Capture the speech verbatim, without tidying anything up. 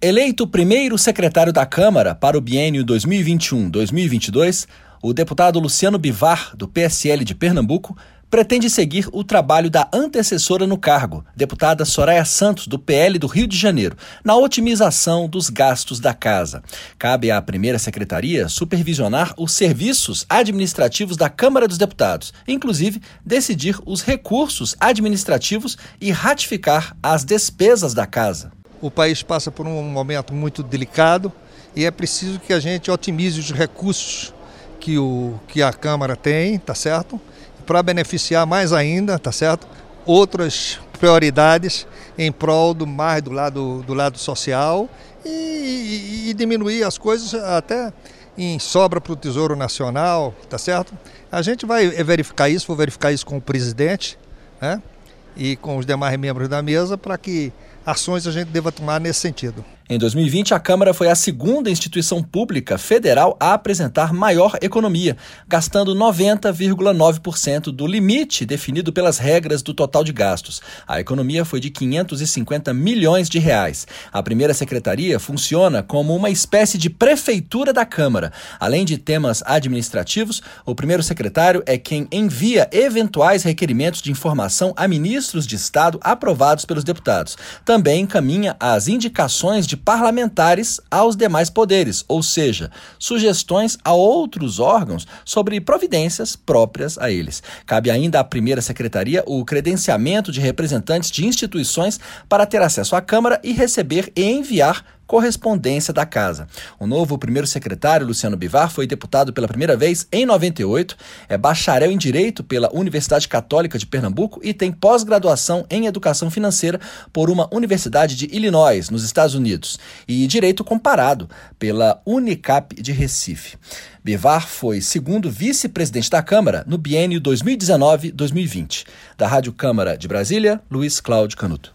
Eleito primeiro secretário da Câmara para o biênio dois mil e vinte e um a dois mil e vinte e dois, o deputado Luciano Bivar, do P S L de Pernambuco, pretende seguir o trabalho da antecessora no cargo, deputada Soraya Santos, do P L do Rio de Janeiro, na otimização dos gastos da casa. Cabe à primeira secretaria supervisionar os serviços administrativos da Câmara dos Deputados, inclusive decidir os recursos administrativos e ratificar as despesas da casa. O país passa por um momento muito delicado e é preciso que a gente otimize os recursos que, o, que a Câmara tem, tá certo? Para beneficiar mais ainda, tá certo? Outras prioridades em prol do mais do lado, do lado social e, e, e diminuir as coisas até em sobra para o Tesouro Nacional, tá certo? A gente vai verificar isso, vou verificar isso com o presidente, né? E com os demais membros da mesa para que ações a gente deva tomar nesse sentido. Em dois mil e vinte, a Câmara foi a segunda instituição pública federal a apresentar maior economia, gastando noventa vírgula nove por cento do limite definido pelas regras do total de gastos. A economia foi de quinhentos e cinquenta milhões de reais. A primeira secretaria funciona como uma espécie de prefeitura da Câmara. Além de temas administrativos, o primeiro secretário é quem envia eventuais requerimentos de informação a ministros de Estado aprovados pelos deputados. Também encaminha as indicações de parlamentares aos demais poderes, ou seja, sugestões a outros órgãos sobre providências próprias a eles. Cabe ainda à primeira secretaria o credenciamento de representantes de instituições para ter acesso à Câmara e receber e enviar correspondência da casa. O novo primeiro secretário, Luciano Bivar, foi deputado pela primeira vez em noventa e oito, é bacharel em Direito pela Universidade Católica de Pernambuco e tem pós-graduação em Educação Financeira por uma Universidade de Illinois, nos Estados Unidos, e Direito Comparado pela Unicap de Recife. Bivar foi segundo vice-presidente da Câmara no biênio dois mil e dezenove a dois mil e vinte. Da Rádio Câmara de Brasília, Luiz Cláudio Canuto.